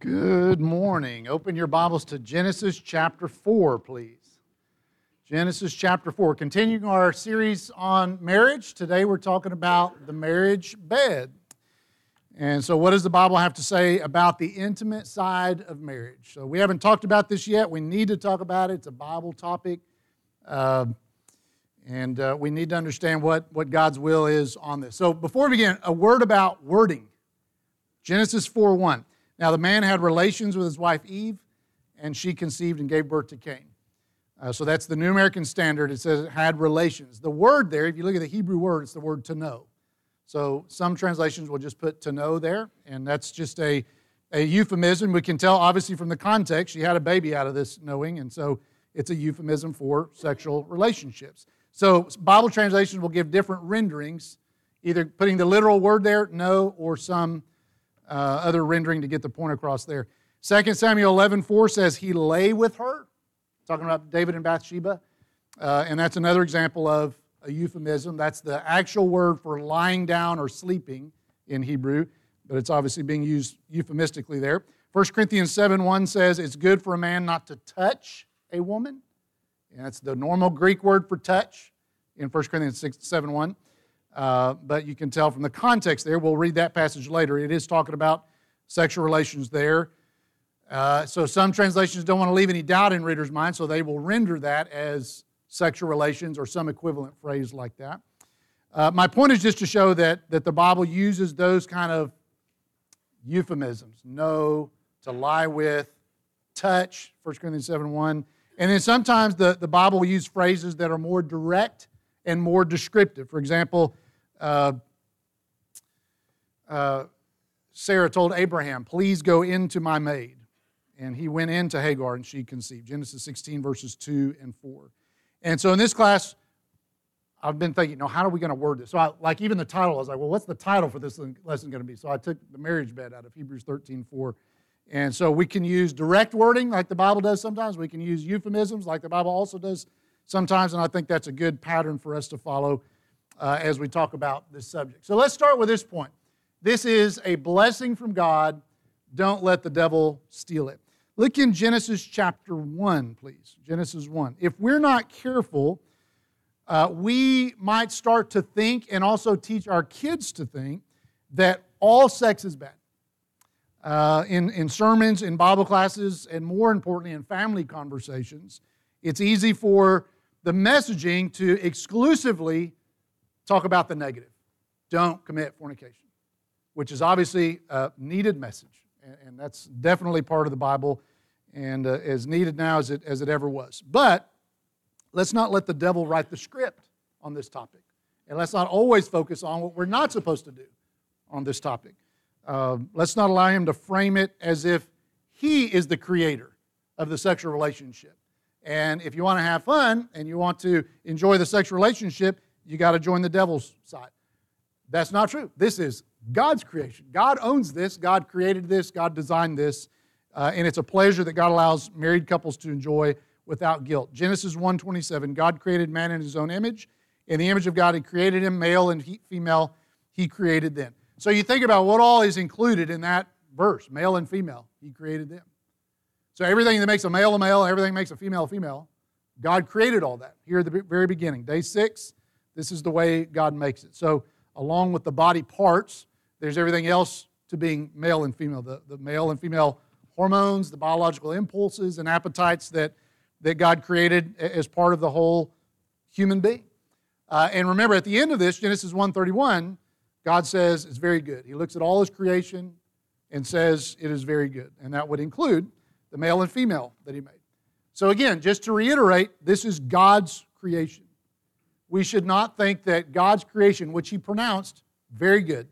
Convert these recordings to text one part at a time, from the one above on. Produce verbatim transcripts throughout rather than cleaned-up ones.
Good morning. Open your Bibles to Genesis chapter four, please. Genesis chapter four. Continuing our series on marriage, today we're talking about the marriage bed. And so what does the Bible have to say about the intimate side of marriage? So we haven't talked about this yet. We need to talk about it. It's a Bible topic. Uh, and uh, we need to understand what, what God's will is on this. So before we begin, a word about wording. Genesis four one. Now the man had relations with his wife Eve, and she conceived and gave birth to Cain. Uh, so that's the New American Standard. It says it had relations. The word there, if you look at the Hebrew word, it's the word to know. So some translations will just put to know there, and that's just a, a euphemism. We can tell, obviously, from the context, she had a baby out of this knowing, and so it's a euphemism for sexual relationships. So Bible translations will give different renderings, either putting the literal word there, know, or some Uh, other rendering to get the point across there. Second Samuel eleven four says he lay with her, talking about David and Bathsheba, uh, and that's another example of a euphemism. That's the actual word for lying down or sleeping in Hebrew, but it's obviously being used euphemistically there. First Corinthians seven one says it's good for a man not to touch a woman, and that's the normal Greek word for touch in First Corinthians seven one. Uh, but you can tell from the context there, we'll read that passage later, it is talking about sexual relations there. Uh, so some translations don't want to leave any doubt in readers' minds, so they will render that as sexual relations or some equivalent phrase like that. Uh, my point is just to show that, that the Bible uses those kind of euphemisms, know, to lie with, touch, First Corinthians seven one. And then sometimes the, the Bible will use phrases that are more direct and more descriptive. For example, uh, uh, Sarah told Abraham, please go into my maid. And he went into Hagar and she conceived. Genesis sixteen verses two and four. And so in this class, I've been thinking, no, how are we going to word this? So I, like even the title, I was like, well, what's the title for this lesson going to be? So I took the marriage bed out of Hebrews thirteen four. And so we can use direct wording like the Bible does sometimes. We can use euphemisms like the Bible also does sometimes, and I think that's a good pattern for us to follow uh, as we talk about this subject. So let's start with this point. This is a blessing from God. Don't let the devil steal it. Look in Genesis chapter one, please. Genesis one. If we're not careful, uh, we might start to think and also teach our kids to think that all sex is bad. Uh, in, in sermons, in Bible classes, and more importantly, in family conversations, it's easy for the messaging to exclusively talk about the negative. Don't commit fornication, which is obviously a needed message, and that's definitely part of the Bible and uh, as needed now as it, as it ever was. But let's not let the devil write the script on this topic, and let's not always focus on what we're not supposed to do on this topic. Uh, let's not allow him to frame it as if he is the creator of the sexual relationship. And if you want to have fun and you want to enjoy the sexual relationship, you got to join the devil's side. That's not true. This is God's creation. God owns this. God created this. God designed this. Uh, and it's a pleasure that God allows married couples to enjoy without guilt. Genesis one twenty-seven, God created man in His own image. In the image of God, He created him, male and he, female, He created them. So you think about what all is included in that verse, male and female, He created them. So everything that makes a male a male, everything that makes a female a female, God created all that here at the very beginning. Day six, this is the way God makes it. So along with the body parts, there's everything else to being male and female. The, the male and female hormones, the biological impulses and appetites that, that God created as part of the whole human being. Uh, and remember, at the end of this, Genesis one thirty-one, God says it's very good. He looks at all His creation and says it is very good. And that would include the male and female that He made. So again, just to reiterate, this is God's creation. We should not think that God's creation, which He pronounced very good,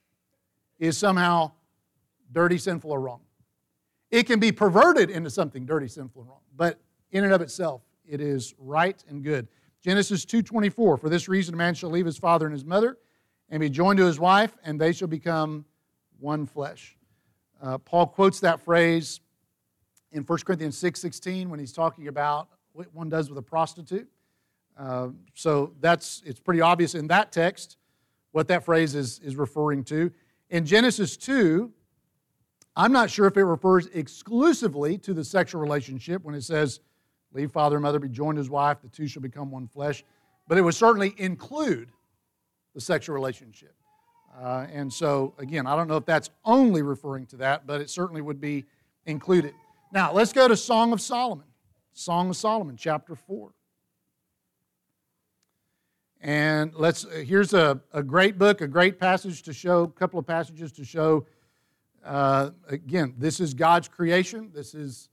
is somehow dirty, sinful, or wrong. It can be perverted into something dirty, sinful, and wrong, but in and of itself, it is right and good. Genesis two twenty-four, for this reason a man shall leave his father and his mother and be joined to his wife, and they shall become one flesh. Uh, Paul quotes that phrase in First Corinthians six sixteen when he's talking about what one does with a prostitute. Uh, so that's it's pretty obvious in that text what that phrase is, is referring to. In Genesis two, I'm not sure if it refers exclusively to the sexual relationship when it says, leave father and mother, be joined to his wife, the two shall become one flesh. But it would certainly include the sexual relationship. Uh, and so, again, I don't know if that's only referring to that, but it certainly would be included. Now, let's go to Song of Solomon. Song of Solomon, chapter four. And let's here's a, a great book, a great passage to show, a couple of passages to show, uh, again, this is God's creation. This is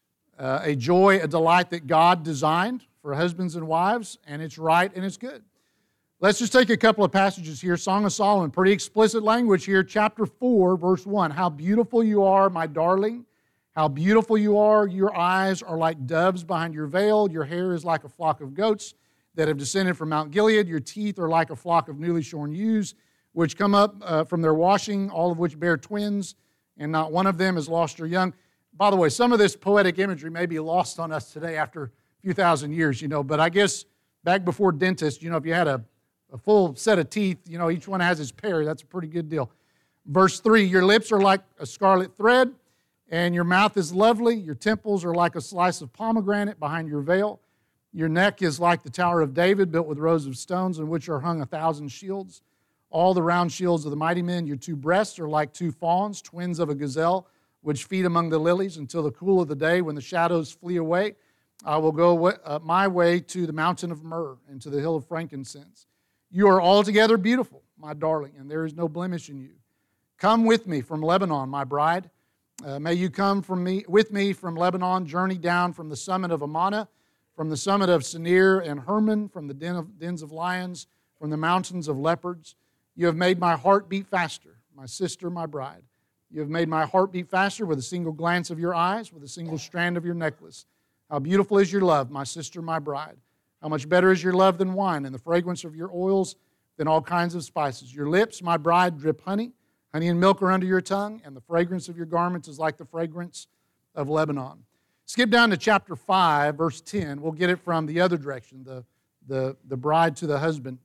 uh, a joy, a delight that God designed for husbands and wives, and it's right and it's good. Let's just take a couple of passages here. Song of Solomon, pretty explicit language here. Chapter four, verse one. How beautiful you are, my darling. How beautiful you are. Your eyes are like doves behind your veil. Your hair is like a flock of goats that have descended from Mount Gilead. Your teeth are like a flock of newly shorn ewes, which come up uh, from their washing, all of which bear twins, and not one of them has lost her young. By the way, some of this poetic imagery may be lost on us today after a few thousand years, you know, but I guess back before dentists, you know, if you had a A full set of teeth, you know, each one has its pair. That's a pretty good deal. Verse three, your lips are like a scarlet thread, and your mouth is lovely. Your temples are like a slice of pomegranate behind your veil. Your neck is like the Tower of David, built with rows of stones, in which are hung a thousand shields. All the round shields of the mighty men. Your two breasts are like two fawns, twins of a gazelle, which feed among the lilies until the cool of the day, when the shadows flee away. I will go uh, my way to the mountain of myrrh and to the hill of frankincense. You are altogether beautiful, my darling, and there is no blemish in you. Come with me from Lebanon, my bride. Uh, may you come from me with me from Lebanon, journey down from the summit of Amana, from the summit of Senir and Hermon, from the den of, dens of lions, from the mountains of leopards. You have made my heart beat faster, my sister, my bride. You have made my heart beat faster with a single glance of your eyes, with a single strand of your necklace. How beautiful is your love, my sister, my bride. How much better is your love than wine, and the fragrance of your oils than all kinds of spices. Your lips, my bride, drip honey. Honey and milk are under your tongue, and the fragrance of your garments is like the fragrance of Lebanon. Skip down to chapter five, verse ten. We'll get it from the other direction, the, the, the bride to the husband.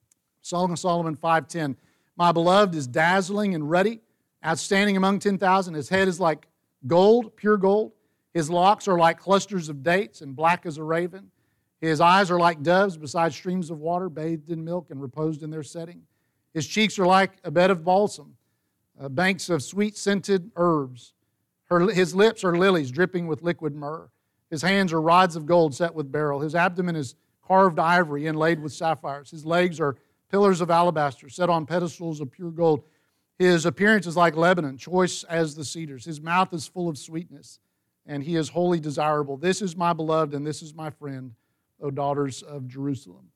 Song of Solomon five ten. My beloved is dazzling and ruddy, outstanding among ten thousand. His head is like gold, pure gold. His locks are like clusters of dates and black as a raven. His eyes are like doves beside streams of water, bathed in milk and reposed in their setting. His cheeks are like a bed of balsam, uh, banks of sweet-scented herbs. Her, his lips are lilies dripping with liquid myrrh. His hands are rods of gold set with beryl. His abdomen is carved ivory inlaid with sapphires. His legs are pillars of alabaster set on pedestals of pure gold. His appearance is like Lebanon, choice as the cedars. His mouth is full of sweetness, and he is wholly desirable. This is my beloved, and this is my friend, O daughters of Jerusalem.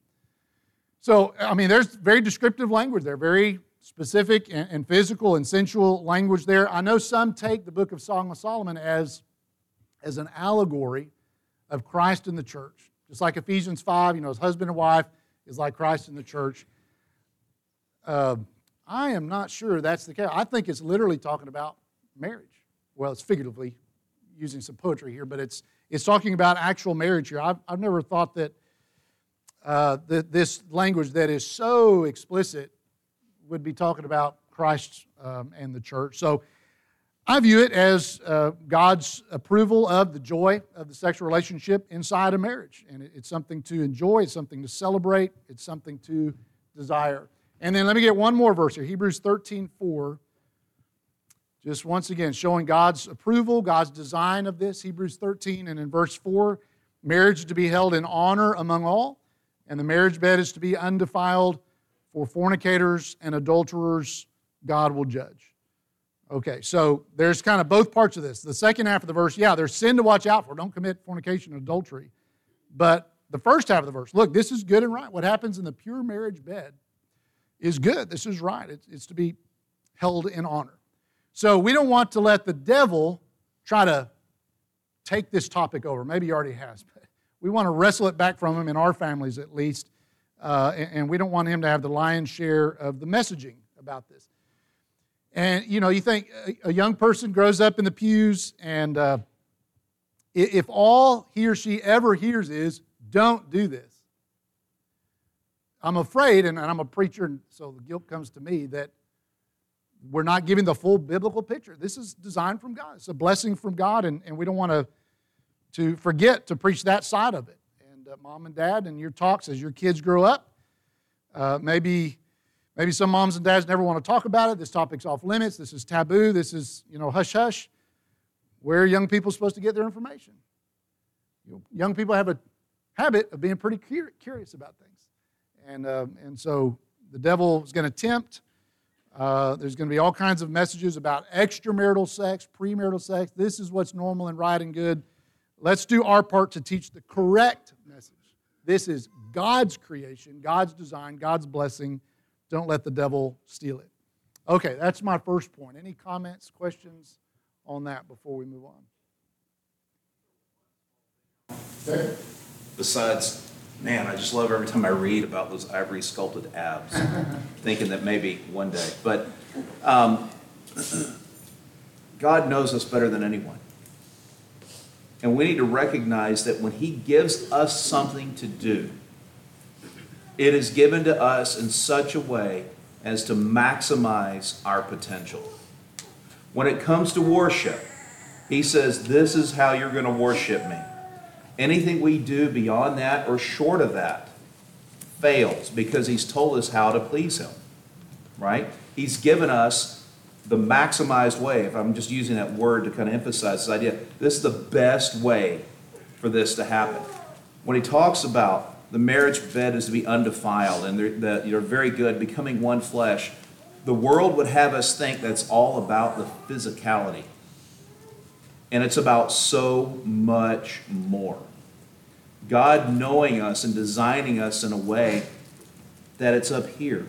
So, I mean, there's very descriptive language there, very specific and, and physical and sensual language there. I know some take the book of Song of Solomon as, as an allegory of Christ in the church. Just like Ephesians five, you know, his husband and wife is like Christ in the church. Uh, I am not sure that's the case. I think it's literally talking about marriage. Well, it's figuratively using some poetry here, but it's It's talking about actual marriage here. I've, I've never thought that uh, the, this language that is so explicit would be talking about Christ um, and the church. So I view it as uh, God's approval of the joy of the sexual relationship inside a marriage. And it, it's something to enjoy. It's something to celebrate. It's something to desire. And then let me get one more verse here. Hebrews thirteen four. Just once again, showing God's approval, God's design of this. Hebrews thirteen, and in verse four, marriage is to be held in honor among all, and the marriage bed is to be undefiled. For fornicators and adulterers, God will judge. Okay, so there's kind of both parts of this. The second half of the verse, yeah, there's sin to watch out for. Don't commit fornication and adultery. But the first half of the verse, look, this is good and right. What happens in the pure marriage bed is good. This is right. It's, it's to be held in honor. So we don't want to let the devil try to take this topic over. Maybe he already has. But we want to wrestle it back from him, in our families at least. Uh, and, and we don't want him to have the lion's share of the messaging about this. And, you know, you think a, a young person grows up in the pews, and uh, if all he or she ever hears is, don't do this. I'm afraid, and I'm a preacher, and so the guilt comes to me, that we're not giving the full biblical picture. This is designed from God. It's a blessing from God, and, and we don't want to, to forget to preach that side of it. And uh, mom and dad, in your talks as your kids grow up, uh, maybe maybe some moms and dads never want to talk about it. This topic's off limits. This is taboo. This is, you know, hush hush. Where are young people supposed to get their information? You know, young people have a habit of being pretty curious about things. And, uh, and so the devil is going to tempt. Uh, there's going to be all kinds of messages about extramarital sex, premarital sex. This is what's normal and right and good. Let's do our part to teach the correct message. This is God's creation, God's design, God's blessing. Don't let the devil steal it. Okay, that's my first point. Any comments, questions on that before we move on? Okay. Besides, man, I just love every time I read about those ivory sculpted abs, thinking that maybe one day. But um, God knows us better than anyone. And we need to recognize that when He gives us something to do, it is given to us in such a way as to maximize our potential. When it comes to worship, He says, this is how you're going to worship me. Anything we do beyond that or short of that fails because He's told us how to please Him, right? He's given us the maximized way. If I'm just using that word to kind of emphasize this idea, this is the best way for this to happen. When He talks about the marriage bed is to be undefiled and that you're very good, becoming one flesh, the world would have us think that's all about the physicality. And it's about so much more. God knowing us and designing us in a way that it's up here.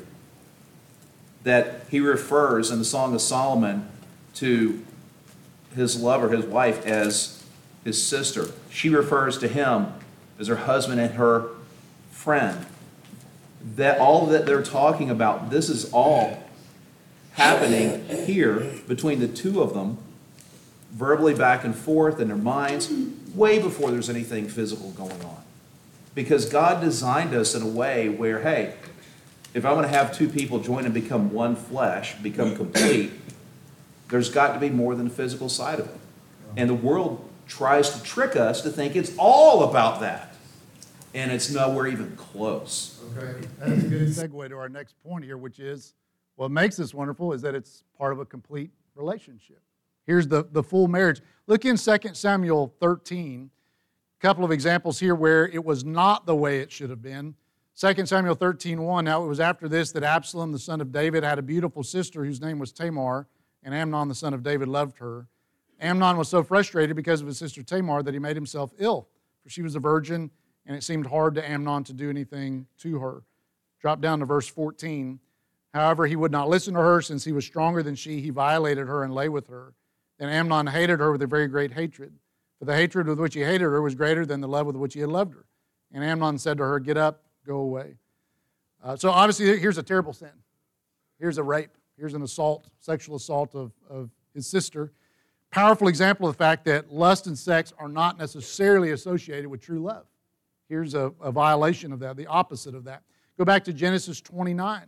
That He refers in the Song of Solomon to his lover, his wife, as his sister. She refers to him as her husband and her friend. That all that they're talking about, this is all happening here between the two of them, verbally back and forth in their minds, way before there's anything physical going on. Because God designed us in a way where, hey, if I'm going to have two people join and become one flesh, become complete, there's got to be more than the physical side of it. And the world tries to trick us to think it's all about that. And it's nowhere even close. Okay, that's a good segue to our next point here, which is what makes this wonderful is that it's part of a complete relationship. Here's the, the full marriage. Look in Second Samuel thirteen. A couple of examples here where it was not the way it should have been. Second Samuel thirteen one. Now it was after this that Absalom, the son of David, had a beautiful sister whose name was Tamar, and Amnon, the son of David, loved her. Amnon was so frustrated because of his sister Tamar that he made himself ill, for she was a virgin, and it seemed hard to Amnon to do anything to her. Drop down to verse fourteen. However, he would not listen to her. Since he was stronger than she, he violated her and lay with her. Then Amnon hated her with a very great hatred. For the hatred with which he hated her was greater than the love with which he had loved her. And Amnon said to her, get up, go away. Uh, so obviously, here's a terrible sin. Here's a rape. Here's an assault, sexual assault of, of his sister. Powerful example of the fact that lust and sex are not necessarily associated with true love. Here's a, a violation of that, the opposite of that. Go back to Genesis twenty-nine.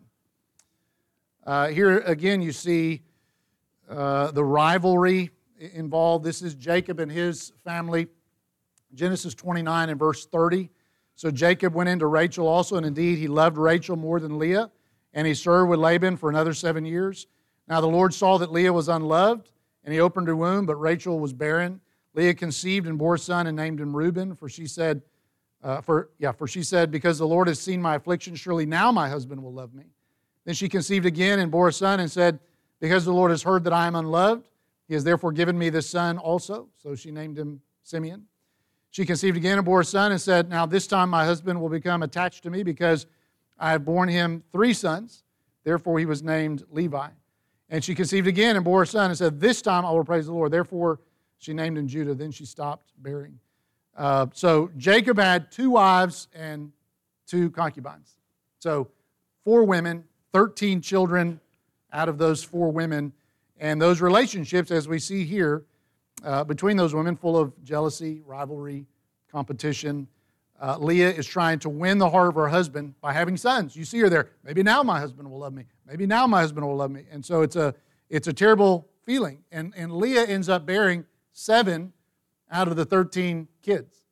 Uh, here again you see uh, the rivalry involved. This is Jacob and his family. Genesis twenty-nine and verse thirty. So Jacob went into Rachel also, and indeed he loved Rachel more than Leah, and he served with Laban for another seven years. Now the Lord saw that Leah was unloved, and he opened her womb, but Rachel was barren. Leah conceived and bore a son and named him Reuben, for she said, Uh, for yeah, for she said, because the Lord has seen my affliction, surely now my husband will love me. Then she conceived again and bore a son and said, because the Lord has heard that I am unloved, He has therefore given me this son also. So she named him Simeon. She conceived again and bore a son and said, now this time my husband will become attached to me because I have borne him three sons. Therefore he was named Levi. And she conceived again and bore a son and said, this time I will praise the Lord. Therefore she named him Judah. Then she stopped bearing. Uh, so Jacob had two wives and two concubines. So four women, thirteen children out of those four women. And those relationships, as we see here, uh, between those women, full of jealousy, rivalry, competition. Uh, Leah is trying to win the heart of her husband by having sons. You see her there. Maybe now my husband will love me. Maybe now my husband will love me. And so it's a it's a terrible feeling. And, and Leah ends up bearing seven out of the thirteen kids,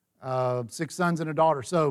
uh, six sons and a daughter. So,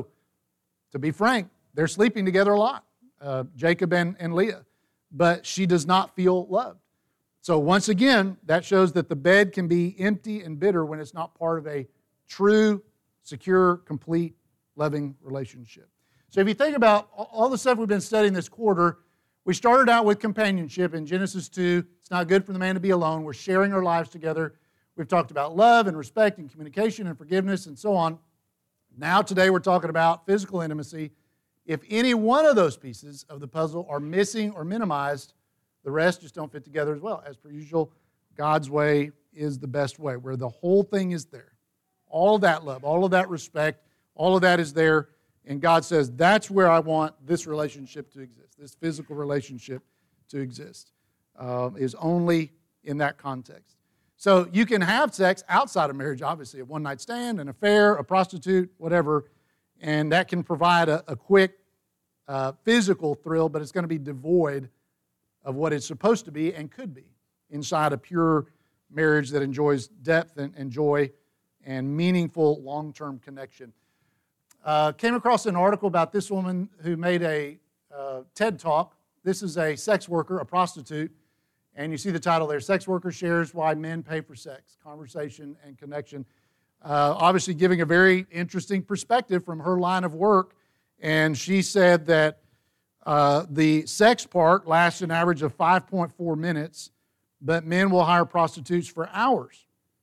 to be frank, they're sleeping together a lot, uh, Jacob and, and Leah. But she does not feel loved. So once again, that shows that the bed can be empty and bitter when it's not part of a true, secure, complete, loving relationship. So if you think about all the stuff we've been studying this quarter, we started out with companionship in Genesis two. It's not good for the man to be alone. We're sharing our lives together. We've talked about love and respect and communication and forgiveness and so on. Now today we're talking about physical intimacy. If any one of those pieces of the puzzle are missing or minimized, the rest just don't fit together as well. As per usual, God's way is the best way, where the whole thing is there. All of that love, all of that respect, all of that is there. And God says, that's where I want this relationship to exist, this physical relationship to exist, uh, is only in that context. So you can have sex outside of marriage, obviously, a one-night stand, an affair, a prostitute, whatever, and that can provide a, a quick uh, physical thrill, but it's going to be devoid of what it's supposed to be and could be inside a pure marriage that enjoys depth and, and joy and meaningful long-term connection. Uh, came across an article about this woman who made a uh, TED Talk. This is a sex worker, a prostitute, and you see the title there, Sex Worker Shares Why Men Pay for Sex, Conversation and Connection. Uh, obviously giving a very interesting perspective from her line of work, and she said that uh, the sex part lasts an average of five point four minutes, but men will hire prostitutes for hours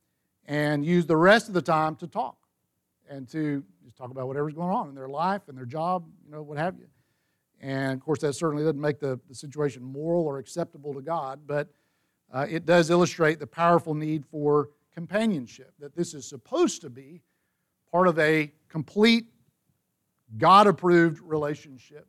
and use the rest of the time to talk and to just talk about whatever's going on in their life and their job, you know, what have you. And, of course, that certainly doesn't make the, the situation moral or acceptable to God, but uh, it does illustrate the powerful need for companionship, that this is supposed to be part of a complete, God-approved relationship.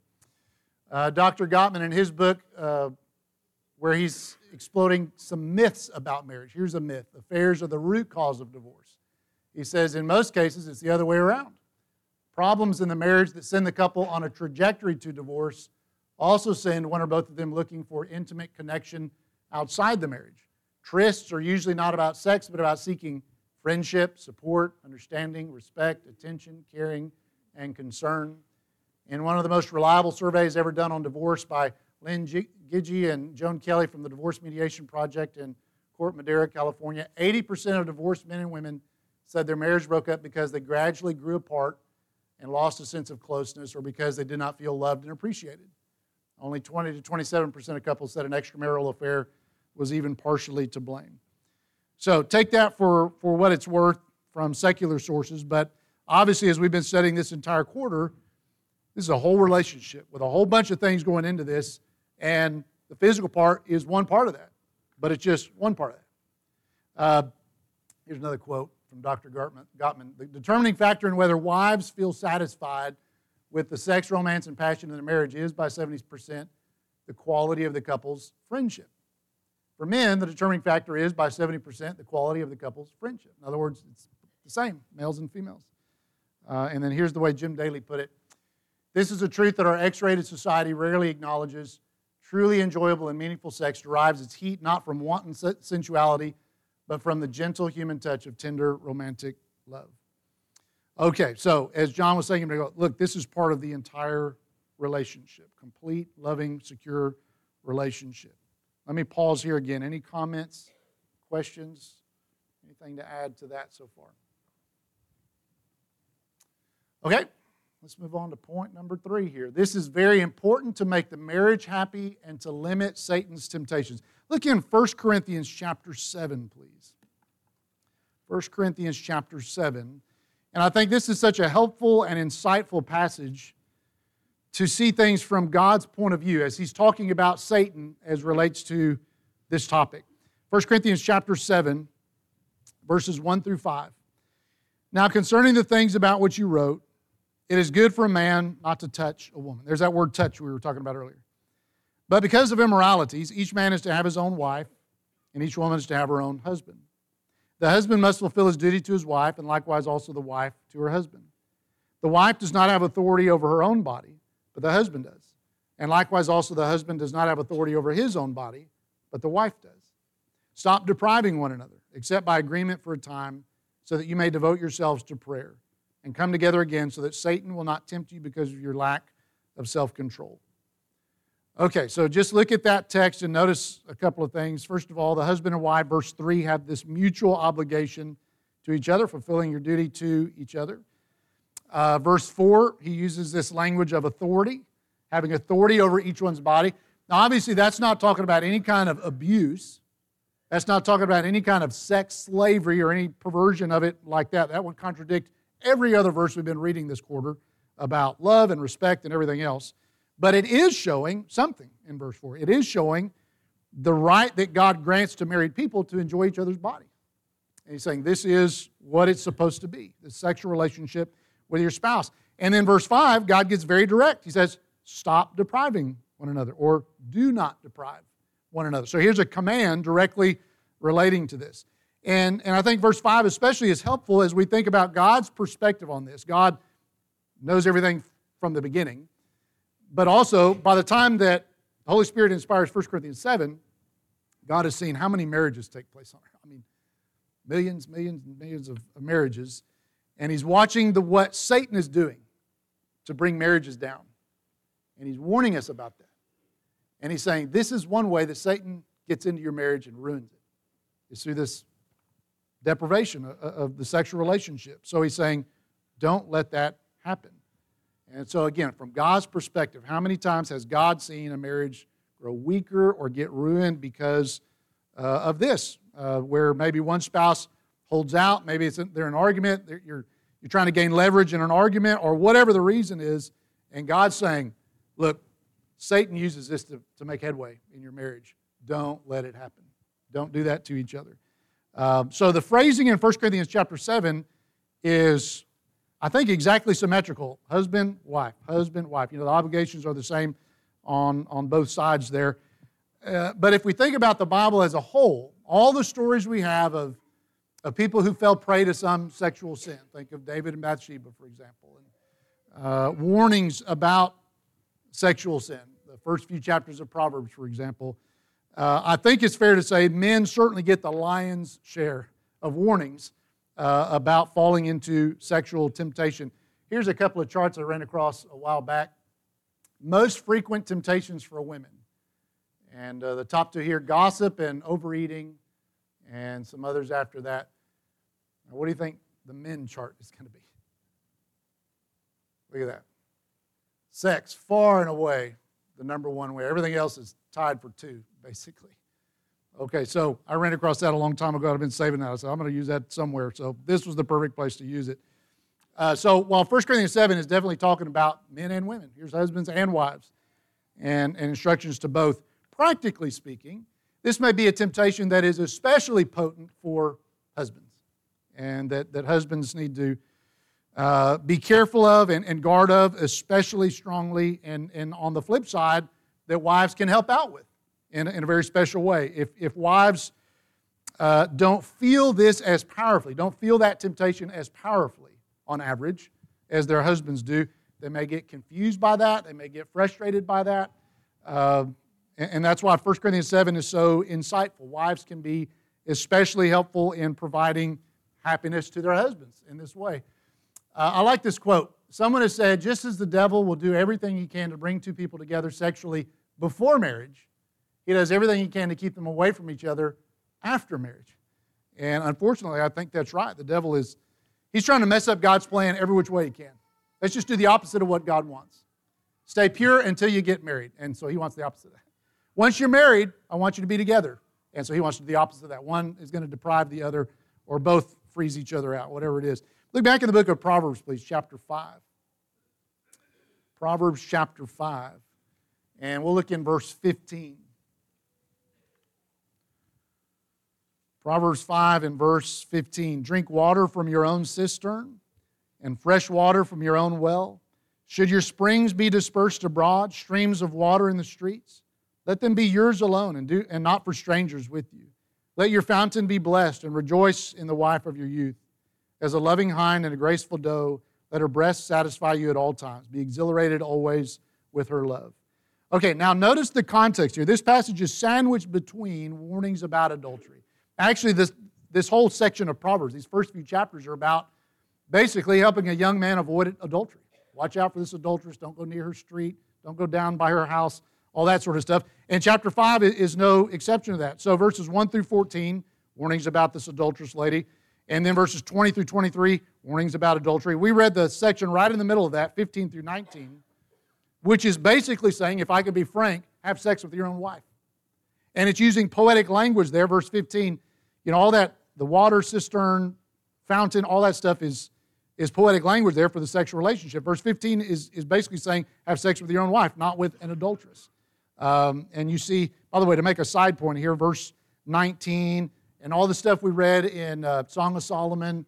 Uh, Doctor Gottman, in his book, uh, where he's exploding some myths about marriage. Here's a myth. Affairs are the root cause of divorce. He says, in most cases, it's the other way around. Problems in the marriage that send the couple on a trajectory to divorce also send one or both of them looking for intimate connection outside the marriage. Trysts are usually not about sex, but about seeking friendship, support, understanding, respect, attention, caring, and concern. In one of the most reliable surveys ever done on divorce by Lynn Gidgey and Joan Kelly from the Divorce Mediation Project in Corte Madera, California, eighty percent of divorced men and women said their marriage broke up because they gradually grew apart and lost a sense of closeness, or because they did not feel loved and appreciated. Only twenty to twenty-seven percent of couples said an extramarital affair was even partially to blame. So take that for, for what it's worth from secular sources, but obviously as we've been studying this entire quarter, this is a whole relationship with a whole bunch of things going into this, and the physical part is one part of that, but it's just one part of that. Uh, here's another quote from Doctor Gottman. The determining factor in whether wives feel satisfied with the sex, romance, and passion in the marriage is, by seventy percent, the quality of the couple's friendship. For men, the determining factor is, by seventy percent, the quality of the couple's friendship. In other words, it's the same, males and females. Uh, and then here's the way Jim Daly put it. This is a truth that our X-rated society rarely acknowledges. Truly enjoyable and meaningful sex derives its heat not from wanton sensuality, but from the gentle human touch of tender, romantic love. Okay, so as John was saying, look, this is part of the entire relationship, complete, loving, secure relationship. Let me pause here again. Any comments, questions, anything to add to that so far? Okay, let's move on to point number three here. This is very important to make the marriage happy and to limit Satan's temptations. Look in First Corinthians chapter seven, please. First Corinthians chapter seven. And I think this is such a helpful and insightful passage to see things from God's point of view as he's talking about Satan as relates to this topic. First Corinthians chapter seven, verses one through five. Now concerning the things about which you wrote, it is good for a man not to touch a woman. There's that word touch we were talking about earlier. But because of immoralities, each man is to have his own wife, and each woman is to have her own husband. The husband must fulfill his duty to his wife, and likewise also the wife to her husband. The wife does not have authority over her own body, but the husband does. And likewise also the husband does not have authority over his own body, but but the wife does. Stop depriving one another, except by agreement for a time, so that you may devote yourselves to prayer and come together again so that Satan will not tempt you because of your lack of self-control. Okay, so just look at that text and notice a couple of things. First of all, the husband and wife, verse three, have this mutual obligation to each other, fulfilling your duty to each other. Uh, verse four, he uses this language of authority, having authority over each one's body. Now, obviously, that's not talking about any kind of abuse. That's not talking about any kind of sex slavery or any perversion of it like that. That would contradict every other verse we've been reading this quarter about love and respect and everything else. But it is showing something in verse four. It is showing the right that God grants to married people to enjoy each other's body. And he's saying this is what it's supposed to be, the sexual relationship with your spouse. And then verse five, God gets very direct. He says, stop depriving one another, or do not deprive one another. So here's a command directly relating to this. And, and I think verse five especially is helpful as we think about God's perspective on this. God knows everything from the beginning. But also, by the time that the Holy Spirit inspires First Corinthians seven, God has seen how many marriages take place on earth. I mean, millions, millions, and millions of marriages. And he's watching the what Satan is doing to bring marriages down. And he's warning us about that. And he's saying, this is one way that Satan gets into your marriage and ruins it. It's through this deprivation of the sexual relationship. So he's saying, don't let that happen. And so again, from God's perspective, how many times has God seen a marriage grow weaker or get ruined because uh, of this? Uh, where maybe one spouse holds out, maybe it's in, they're in an argument, they're, you're, you're trying to gain leverage in an argument, or whatever the reason is, and God's saying, look, Satan uses this to, to make headway in your marriage. Don't let it happen. Don't do that to each other. Um, so the phrasing in First Corinthians chapter seven is, I think, exactly symmetrical. Husband, wife, husband, wife. You know, the obligations are the same on, on both sides there. Uh, but if we think about the Bible as a whole, all the stories we have of, of people who fell prey to some sexual sin, think of David and Bathsheba, for example, and uh, warnings about sexual sin, the first few chapters of Proverbs, for example, uh, I think it's fair to say men certainly get the lion's share of warnings Uh, about falling into sexual temptation. Here's a couple of charts I ran across a while back. Most frequent temptations for women. And uh, the top two here, gossip and overeating, and some others after that. Now, what do you think the men chart is going to be? Look at that. Sex, far and away, the number one way. Everything else is tied for two, basically. Okay, so I ran across that a long time ago. I've been saving that. I said, I'm going to use that somewhere. So this was the perfect place to use it. Uh, so while First Corinthians seven is definitely talking about men and women, here's husbands and wives, and, and instructions to both. Practically speaking, this may be a temptation that is especially potent for husbands, and that, that husbands need to uh, be careful of and, and guard of, especially strongly, and, and on the flip side, that wives can help out with. In, in a very special way. If, if wives uh, don't feel this as powerfully, don't feel that temptation as powerfully on average as their husbands do, they may get confused by that, they may get frustrated by that, uh, and, and that's why First Corinthians seven is so insightful. Wives can be especially helpful in providing happiness to their husbands in this way. Uh, I like this quote. Someone has said, just as the devil will do everything he can to bring two people together sexually before marriage, he does everything he can to keep them away from each other after marriage. And unfortunately, I think that's right. The devil is, he's trying to mess up God's plan every which way he can. Let's just do the opposite of what God wants. Stay pure until you get married. And so he wants the opposite of that. Once you're married, I want you to be together. And so he wants to do the opposite of that. One is going to deprive the other, or both freeze each other out, whatever it is. Look back in the book of Proverbs, please, chapter five. Proverbs chapter five. And we'll look in verse fifteen. Proverbs five and verse fifteen, drink water from your own cistern and fresh water from your own well. Should your springs be dispersed abroad, streams of water in the streets, let them be yours alone and, do, and not for strangers with you. Let your fountain be blessed and rejoice in the wife of your youth. As a loving hind and a graceful doe, let her breast satisfy you at all times. Be exhilarated always with her love. Okay, now notice the context here. This passage is sandwiched between warnings about adultery. Actually, this, this whole section of Proverbs, these first few chapters are about basically helping a young man avoid adultery. Watch out for this adulteress. Don't go near her street. Don't go down by her house. All that sort of stuff. And chapter five is no exception to that. So verses one through fourteen, warnings about this adulterous lady. And then verses twenty through twenty-three, warnings about adultery. We read the section right in the middle of that, fifteen through nineteen, which is basically saying, if I could be frank, have sex with your own wife. And it's using poetic language there. Verse fifteen, you know, all that, the water cistern, fountain, all that stuff is, is poetic language there for the sexual relationship. Verse fifteen is, is basically saying, have sex with your own wife, not with an adulteress. Um, and you see, by the way, to make a side point here, verse nineteen, and all the stuff we read in uh, Song of Solomon,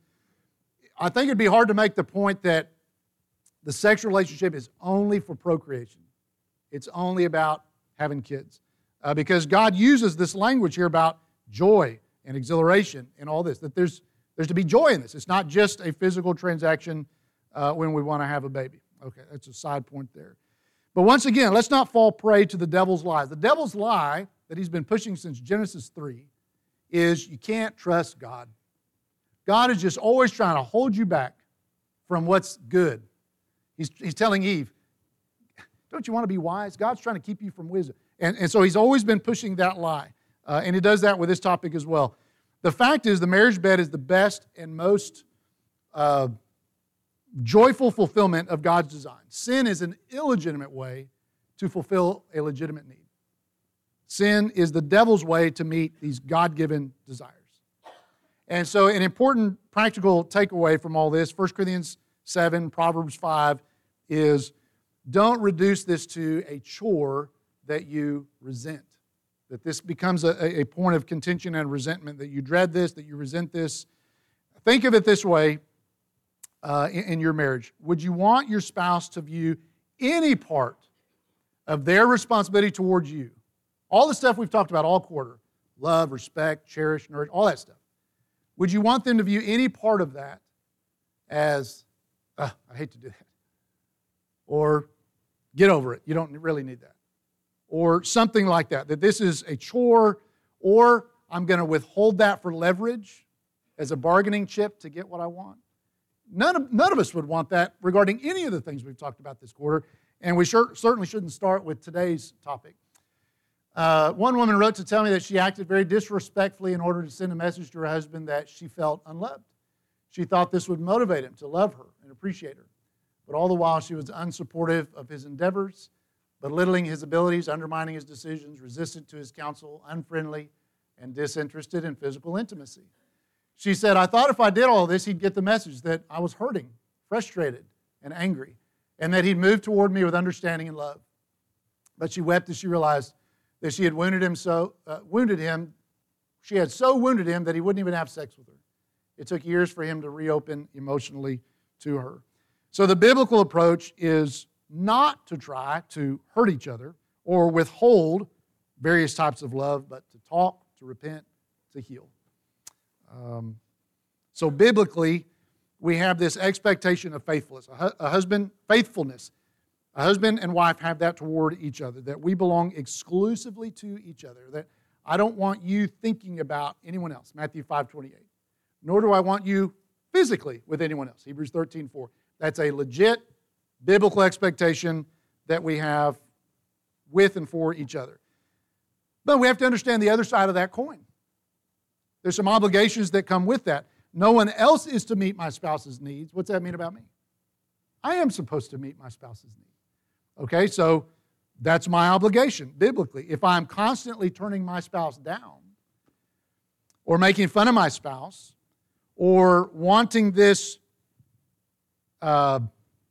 I think it'd be hard to make the point that the sexual relationship is only for procreation. It's only about having kids. Uh, because God uses this language here about joy and exhilaration and all this, that there's, there's to be joy in this. It's not just a physical transaction uh, when we want to have a baby. Okay, that's a side point there. But once again, let's not fall prey to the devil's lies. The devil's lie that he's been pushing since Genesis three is you can't trust God. God is just always trying to hold you back from what's good. He's, he's telling Eve, don't you want to be wise? God's trying to keep you from wisdom. And, and so he's always been pushing that lie. Uh, and he does that with this topic as well. The fact is the marriage bed is the best and most uh, joyful fulfillment of God's design. Sin is an illegitimate way to fulfill a legitimate need. Sin is the devil's way to meet these God-given desires. And so an important practical takeaway from all this, First Corinthians seven, Proverbs five, is don't reduce this to a chore that you resent. That this becomes a, a point of contention and resentment, that you dread this, that you resent this. Think of it this way uh, in, in your marriage. Would you want your spouse to view any part of their responsibility towards you, all the stuff we've talked about all quarter, love, respect, cherish, nourish, all that stuff, would you want them to view any part of that as, uh, I hate to do that, or get over it, you don't really need that, or something like that, that this is a chore, or I'm going to withhold that for leverage as a bargaining chip to get what I want? None of, none of us would want that regarding any of the things we've talked about this quarter, and we sure, certainly shouldn't start with today's topic. Uh, one woman wrote to tell me that she acted very disrespectfully in order to send a message to her husband that she felt unloved. She thought this would motivate him to love her and appreciate her. But all the while she was unsupportive of his endeavors, belittling his abilities, undermining his decisions, resistant to his counsel, unfriendly, and disinterested in physical intimacy. She said, I thought if I did all this, he'd get the message that I was hurting, frustrated, and angry, and that he'd move toward me with understanding and love. But she wept as she realized that she had wounded him so, uh, wounded him, she had so wounded him that he wouldn't even have sex with her. It took years for him to reopen emotionally to her. So the biblical approach is not to try to hurt each other or withhold various types of love, but to talk, to repent, to heal. Um, so biblically, we have this expectation of faithfulness, a, hu- a husband, faithfulness. A husband and wife have that toward each other, that we belong exclusively to each other, that I don't want you thinking about anyone else, Matthew five twenty-eight. Nor do I want you physically with anyone else, Hebrews thirteen four. That's a legit biblical expectation that we have with and for each other. But we have to understand the other side of that coin. There's some obligations that come with that. No one else is to meet my spouse's needs. What's that mean about me? I am supposed to meet my spouse's needs. Okay, so that's my obligation, biblically. If I'm constantly turning my spouse down, or making fun of my spouse, or wanting this, uh,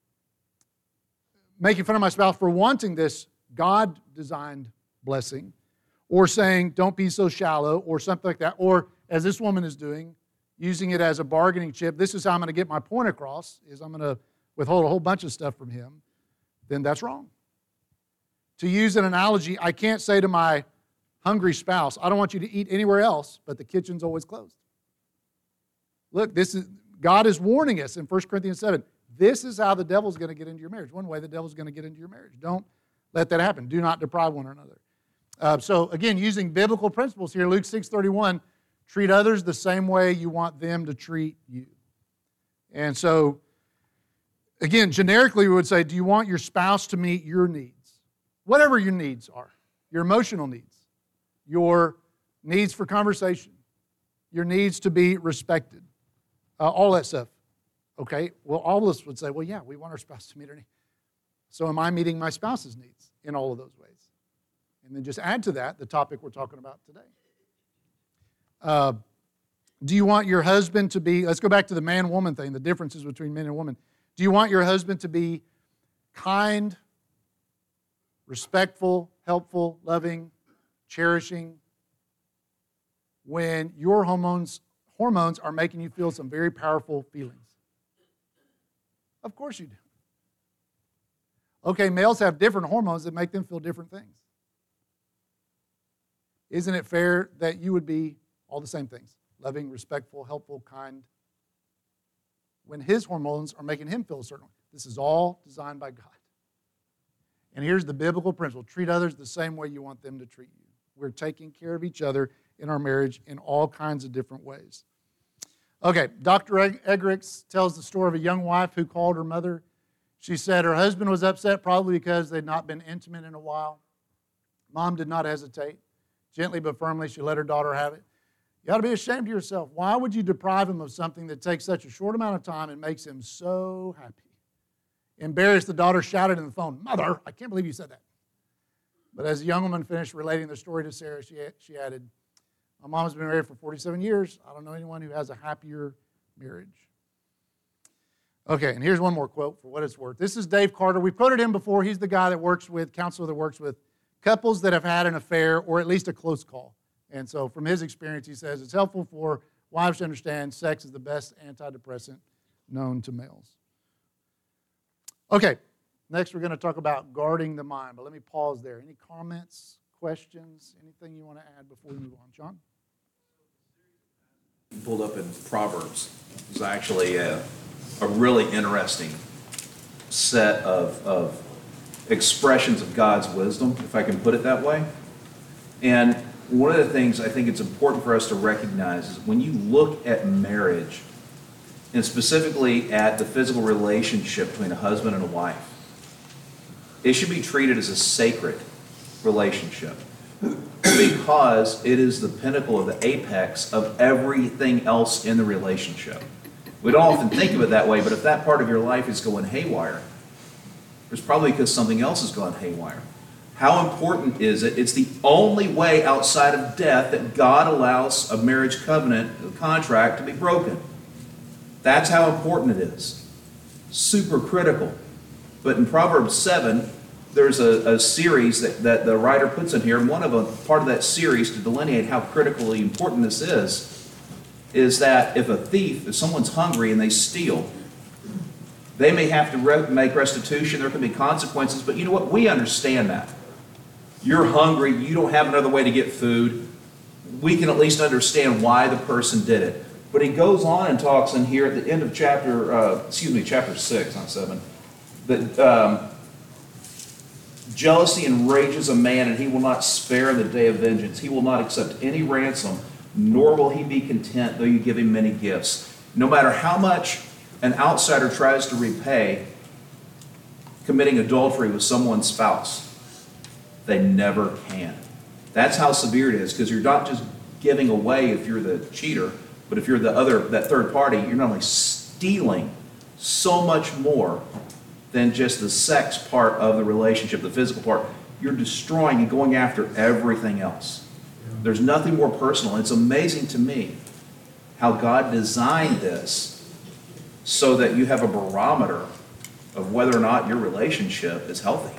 making fun of my spouse for wanting this God-designed blessing, or saying, don't be so shallow, or something like that, or as this woman is doing, using it as a bargaining chip, this is how I'm going to get my point across, is I'm going to withhold a whole bunch of stuff from him, then that's wrong. To use an analogy, I can't say to my hungry spouse, I don't want you to eat anywhere else, but the kitchen's always closed. Look, this is God is warning us in First Corinthians seven. This is how the devil's going to get into your marriage. One way the devil's going to get into your marriage. Don't let that happen. Do not deprive one another. Uh, so again, using biblical principles here, Luke six thirty-one, treat others the same way you want them to treat you. And so, again, generically we would say, do you want your spouse to meet your needs? Whatever your needs are, your emotional needs, your needs for conversation, your needs to be respected, uh, all that stuff. Okay, well, all of us would say, well, yeah, we want our spouse to meet our needs. So am I meeting my spouse's needs in all of those ways? And then just add to that the topic we're talking about today. Uh, do you want your husband to be, let's go back to the man-woman thing, the differences between men and women. Do you want your husband to be kind, respectful, helpful, loving, cherishing, when your hormones, hormones are making you feel some very powerful feelings? Of course you do. Okay, males have different hormones that make them feel different things. Isn't it fair that you would be all the same things? Loving, respectful, helpful, kind. When his hormones are making him feel a certain way. This is all designed by God. And here's the biblical principle. Treat others the same way you want them to treat you. We're taking care of each other in our marriage in all kinds of different ways. Okay, Doctor Eggerichs tells the story of a young wife who called her mother. She said her husband was upset probably because they'd not been intimate in a while. Mom did not hesitate. Gently but firmly, she let her daughter have it. You ought to be ashamed of yourself. Why would you deprive him of something that takes such a short amount of time and makes him so happy? Embarrassed, the daughter shouted in the phone, "Mother, I can't believe you said that." But as the young woman finished relating the story to Sarah, she, she added, "My mom's been married for forty-seven years. I don't know anyone who has a happier marriage." Okay, and here's one more quote for what it's worth. This is Dave Carter. We've quoted him before. He's the guy that works with, counselor that works with couples that have had an affair or at least a close call. And so from his experience, he says it's helpful for wives to understand sex is the best antidepressant known to males. Okay, next we're going to talk about guarding the mind. But let me pause there. Any comments, questions, anything you want to add before we move on? John? Pulled up in Proverbs is actually a, a really interesting set of, of expressions of God's wisdom, if I can put it that way. And one of the things I think it's important for us to recognize is when you look at marriage, and specifically at the physical relationship between a husband and a wife, it should be treated as a sacred relationship because it is the pinnacle of the apex of everything else in the relationship. We don't often think of it that way, but if that part of your life is going haywire, it's probably because something else has gone haywire. How important is it? It's the only way outside of death that God allows a marriage covenant, a contract, to be broken. That's how important it is. Super critical. But in Proverbs seven, there's a, a series that, that the writer puts in here, and one of a part of that series to delineate how critically important this is, is that if a thief, if someone's hungry and they steal, they may have to re- make restitution, there can be consequences, but you know what? We understand that. You're hungry, you don't have another way to get food. We can at least understand why the person did it. But he goes on and talks in here at the end of chapter, uh, excuse me, chapter six, not seven, that um, jealousy enrages a man, and he will not spare in the day of vengeance. He will not accept any ransom, nor will he be content though you give him many gifts. No matter how much an outsider tries to repay committing adultery with someone's spouse, they never can. That's how severe it is, because you're not just giving away if you're the cheater, but if you're the other, that third party, you're not only stealing so much more than just the sex part of the relationship, the physical part. You're destroying and going after everything else. There's nothing more personal. It's amazing to me how God designed this so that you have a barometer of whether or not your relationship is healthy.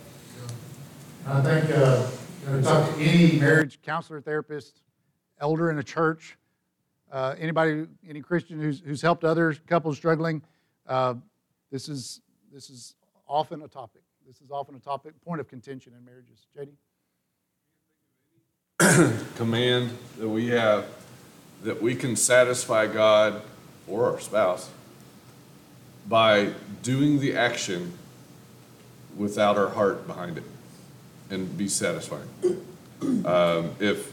I think uh, you know, talk to any marriage counselor, therapist, elder in a church, uh, anybody, any Christian who's, who's helped other couples struggling. Uh, this is this is often a topic. This is often a topic, point of contention in marriages. J D? Command that we have that we can satisfy God or our spouse by doing the action without our heart behind it. and be satisfied. Um, if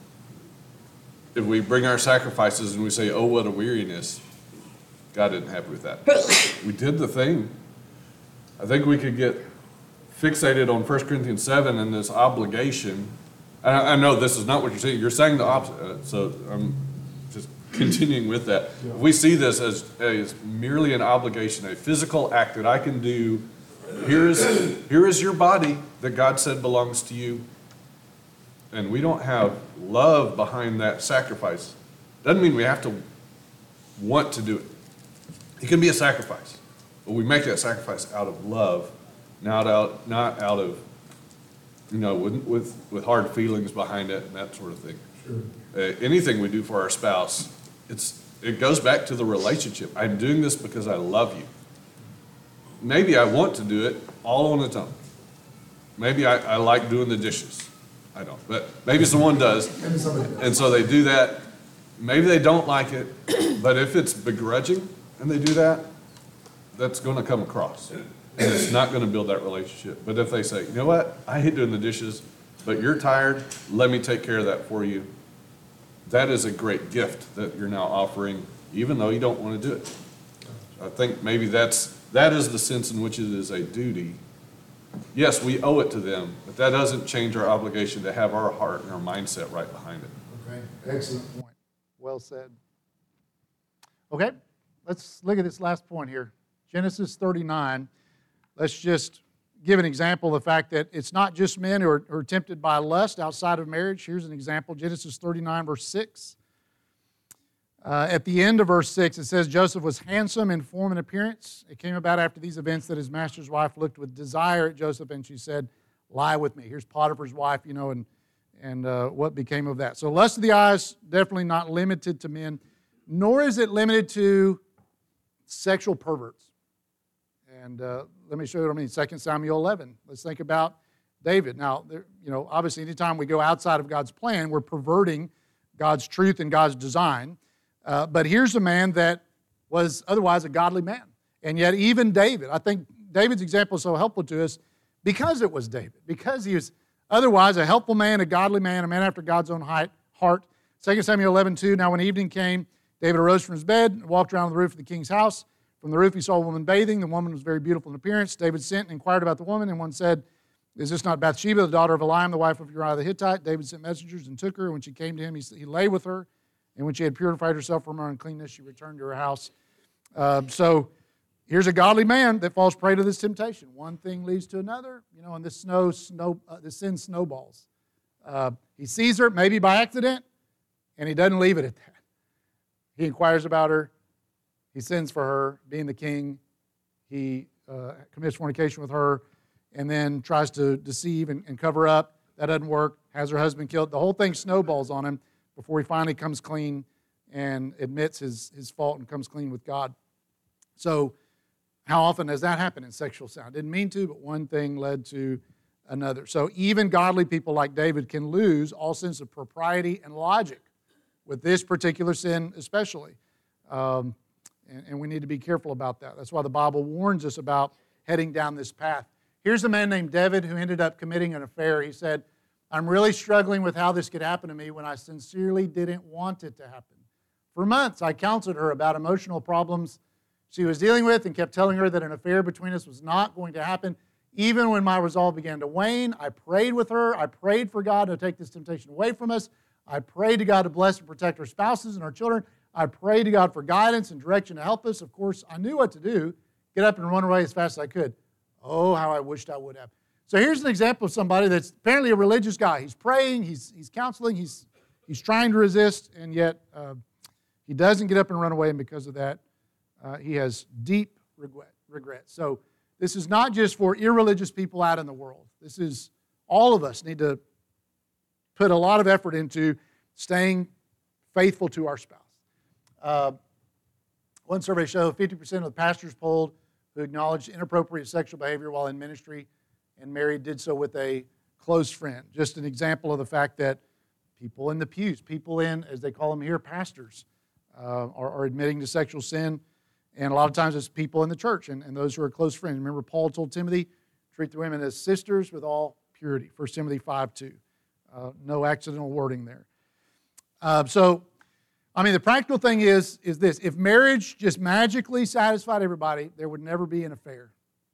if we bring our sacrifices and we say, "Oh, what a weariness," God isn't happy with that. We did the thing. I think we could get fixated on First Corinthians seven and this obligation. I, I know this is not what you're saying. You're saying the opposite. Uh, so I'm just continuing with that. If we see this as, as merely an obligation, a physical act that I can do. Here is, here is your body that God said belongs to you. And we don't have love behind that sacrifice. Doesn't mean we have to want to do it. It can be a sacrifice. But we make that sacrifice out of love, not out, not out of, you know, with, with, with hard feelings behind it and that sort of thing. Sure. Uh, anything we do for our spouse, it's, it goes back to the relationship. I'm doing this because I love you. Maybe I want to do it all on its own. Maybe I, I like doing the dishes. I don't, but maybe someone does. And so they do that. Maybe they don't like it, but if it's begrudging and they do that, that's going to come across. And it's not going to build that relationship. But if they say, you know what, I hate doing the dishes, but you're tired, let me take care of that for you. That is a great gift that you're now offering, even though you don't want to do it. I think maybe that's, that is the sense in which it is a duty. Yes, we owe it to them, but that doesn't change our obligation to have our heart and our mindset right behind it. Okay, excellent point. Well said. Okay, let's look at this last point here. Genesis thirty-nine. Let's just give an example of the fact that it's not just men who are, who are tempted by lust outside of marriage. Here's an example, Genesis thirty-nine, verse six. Uh, at the end of verse six, it says, Joseph was handsome in form and appearance. It came about after these events that his master's wife looked with desire at Joseph, and she said, lie with me. Here's Potiphar's wife, you know, and, and uh, what became of that. So lust of the eyes, definitely not limited to men, nor is it limited to sexual perverts. And uh, let me show you what I mean. Second Samuel eleven. Let's think about David. Now, there, you know, obviously anytime we go outside of God's plan, we're perverting God's truth and God's design. Uh, but here's a man that was otherwise a godly man. And yet even David, I think David's example is so helpful to us because it was David, because he was otherwise a helpful man, a godly man, a man after God's own heart. Second Samuel eleven two, now when evening came, David arose from his bed and walked around the roof of the king's house. From the roof he saw a woman bathing. The woman was very beautiful in appearance. David sent and inquired about the woman, and one said, is this not Bathsheba, the daughter of Eliam, the wife of Uriah the Hittite? David sent messengers and took her. When she came to him, he, he lay with her. And when she had purified herself from her uncleanness, she returned to her house. Uh, so here's a godly man that falls prey to this temptation. One thing leads to another, you know, and this snow, snow, uh, the sin snowballs. Uh, he sees her, maybe by accident, and he doesn't leave it at that. He inquires about her. He sends for her, being the king. He uh, commits fornication with her, and then tries to deceive and, and cover up. That doesn't work. Has her husband killed. The whole thing snowballs on him before he finally comes clean and admits his, his fault and comes clean with God. So how often does that happen in sexual sin? I didn't mean to, but one thing led to another. So even godly people like David can lose all sense of propriety and logic with this particular sin especially. Um, and, and we need to be careful about that. That's why the Bible warns us about heading down this path. Here's a man named David who ended up committing an affair. He said, I'm really struggling with how this could happen to me when I sincerely didn't want it to happen. For months, I counseled her about emotional problems she was dealing with and kept telling her that an affair between us was not going to happen. Even when my resolve began to wane, I prayed with her. I prayed for God to take this temptation away from us. I prayed to God to bless and protect our spouses and our children. I prayed to God for guidance and direction to help us. Of course, I knew what to do, get up and run away as fast as I could. Oh, how I wished I would have. So here's an example of somebody that's apparently a religious guy. He's praying, he's, he's counseling, he's, he's trying to resist, and yet uh, he doesn't get up and run away, and because of that, uh, he has deep regret, regret. So this is not just for irreligious people out in the world. This is, all of us need to put a lot of effort into staying faithful to our spouse. Uh, one survey showed fifty percent of the pastors polled who acknowledged inappropriate sexual behavior while in ministry and married did so with a close friend. Just an example of the fact that people in the pews, people in, as they call them here, pastors, uh, are, are admitting to sexual sin. And a lot of times it's people in the church and, and those who are close friends. Remember, Paul told Timothy, treat the women as sisters with all purity. First Timothy five two. Uh, no accidental wording there. Uh, so, I mean, the practical thing is, is this. If marriage just magically satisfied everybody, there would never be an affair.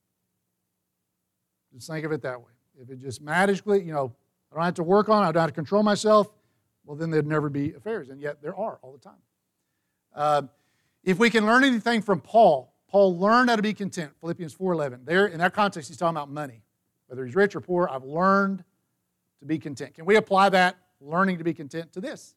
Just think of it that way. If it just magically, you know, I don't have to work on it, I don't have to control myself, well, then there'd never be affairs. And yet there are all the time. Uh, if we can learn anything from Paul, Paul learned how to be content, Philippians four eleven. There, in that context, he's talking about money. Whether he's rich or poor, I've learned to be content. Can we apply that learning to be content to this?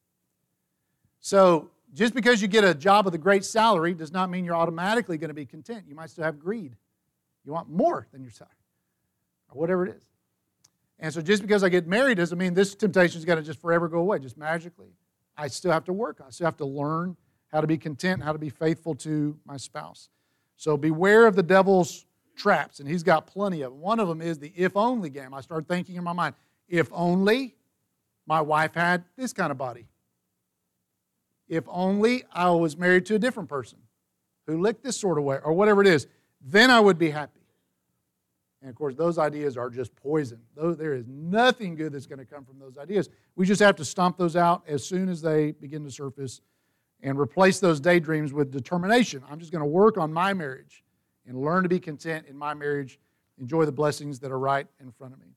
So just because you get a job with a great salary does not mean you're automatically going to be content. You might still have greed. You want more than your salary, or whatever it is. And so just because I get married doesn't mean this temptation is going to just forever go away, just magically. I still have to work. I still have to learn how to be content, how to be faithful to my spouse. So beware of the devil's traps, and he's got plenty of them. One of them is the if-only game. I start thinking in my mind, if only my wife had this kind of body. If only I was married to a different person who looked this sort of way, or whatever it is, then I would be happy. And of course, those ideas are just poison. There is nothing good that's going to come from those ideas. We just have to stomp those out as soon as they begin to surface and replace those daydreams with determination. I'm just going to work on my marriage and learn to be content in my marriage, enjoy the blessings that are right in front of me.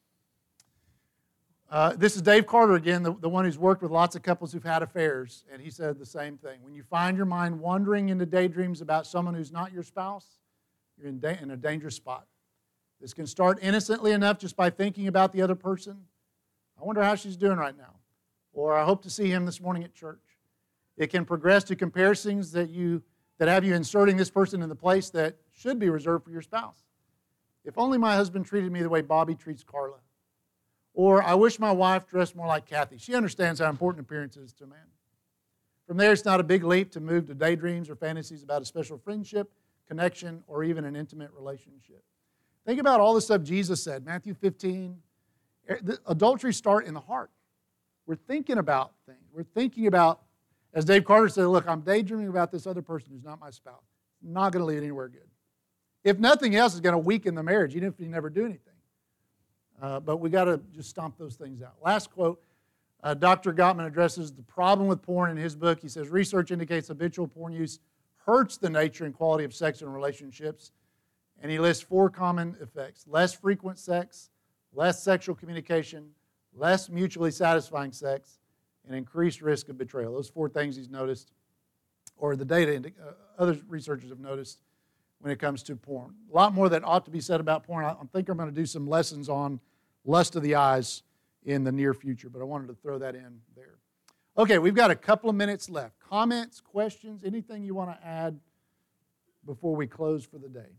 Uh, this is Dave Carter again, the, the one who's worked with lots of couples who've had affairs, and he said the same thing. When you find your mind wandering into daydreams about someone who's not your spouse, you're in, da- in a dangerous spot. This can start innocently enough just by thinking about the other person. I wonder how she's doing right now. Or I hope to see him this morning at church. It can progress to comparisons that you that have you inserting this person in the place that should be reserved for your spouse. If only my husband treated me the way Bobby treats Carla. Or I wish my wife dressed more like Kathy. She understands how important appearance is to a man. From there, it's not a big leap to move to daydreams or fantasies about a special friendship, connection, or even an intimate relationship. Think about all the stuff Jesus said, Matthew fifteen. Adultery starts in the heart. We're thinking about things. We're thinking about, as Dave Carter said, look, I'm daydreaming about this other person who's not my spouse. I'm not going to lead it anywhere good. If nothing else, it's going to weaken the marriage, even if you never do anything. Uh, but we got to just stomp those things out. Last quote, uh, Doctor Gottman addresses the problem with porn in his book. He says, research indicates habitual porn use hurts the nature and quality of sex and relationships. And he lists four common effects: less frequent sex, less sexual communication, less mutually satisfying sex, and increased risk of betrayal. Those four things he's noticed, or the data, uh, other researchers have noticed when it comes to porn. A lot more that ought to be said about porn. I, I think I'm going to do some lessons on lust of the eyes in the near future, but I wanted to throw that in there. Okay, we've got a couple of minutes left. Comments, questions, anything you want to add before we close for the day?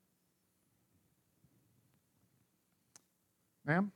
Ma'am?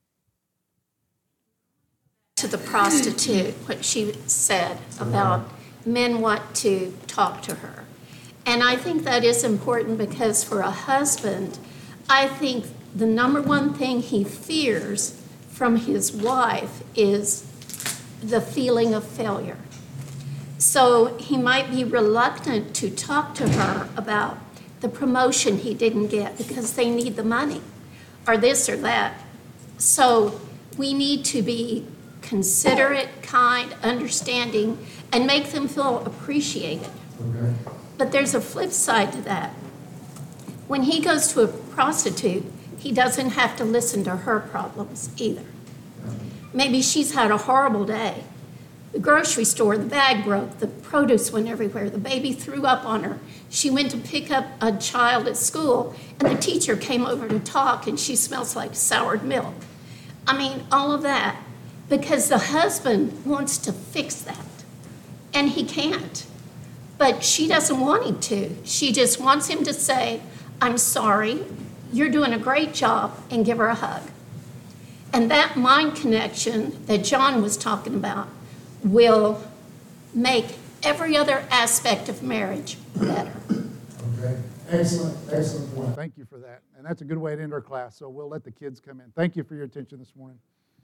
To the prostitute, what she said about men want to talk to her. And I think that is important because for a husband, I think the number one thing he fears from his wife is the feeling of failure. So he might be reluctant to talk to her about the promotion he didn't get because they need the money, or this or that. So we need to be considerate, kind, understanding, and make them feel appreciated. Okay. But there's a flip side to that. When he goes to a prostitute, he doesn't have to listen to her problems either. Maybe she's had a horrible day. The grocery store, the bag broke, the produce went everywhere, the baby threw up on her. She went to pick up a child at school, and the teacher came over to talk, and she smells like soured milk. I mean, all of that, because the husband wants to fix that, and he can't. But she doesn't want him to. She just wants him to say, I'm sorry, you're doing a great job, and give her a hug. And that mind connection that John was talking about will make every other aspect of marriage better. Okay. Excellent, excellent point. Thank you for that. And that's a good way to end our class, so we'll let the kids come in. Thank you for your attention this morning.